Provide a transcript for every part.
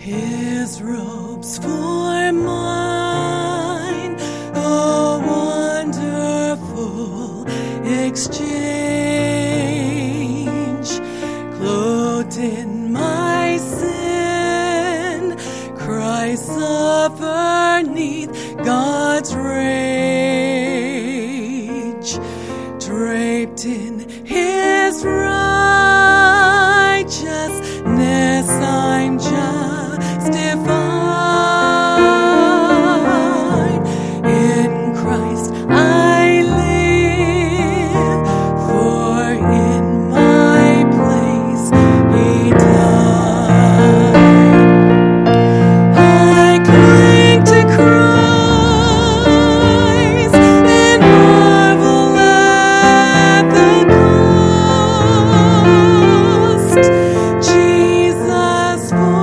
His robes for mine, a wonderful exchange. Clothed in my sin, Christ suffered 'neath God's rage. Draped in His righteousness, I'm justified. In Christ I live, for in my place He died. I cling to Christ and marvel at the cost Jesus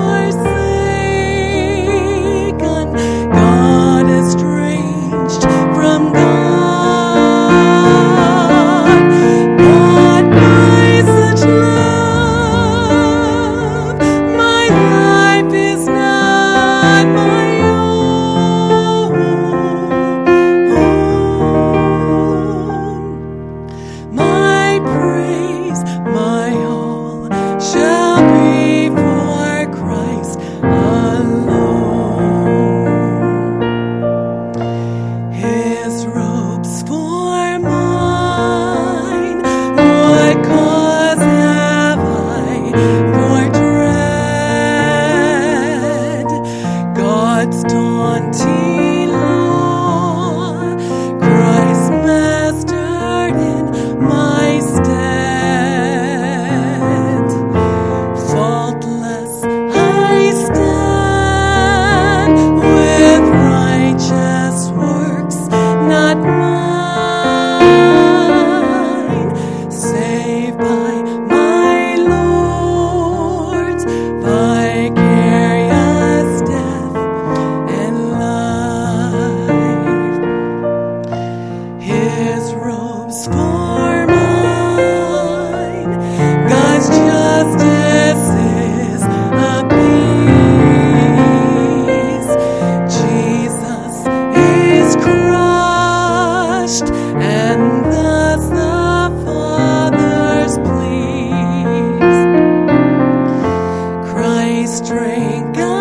forsaken, God estranged from God, bought by such love. My life is not my own. My praise, my all shall be for Christ alone. His robes for mine, what cause have I for dread? God's daunting law, Christ mastered in my stead. Faultless I stand with righteous works, not mine, saved by my Lord's vicarious death and life. His robes for mine, God's justice is appeased. Jesus is crushed, and thus the Father's pleased. Christ drank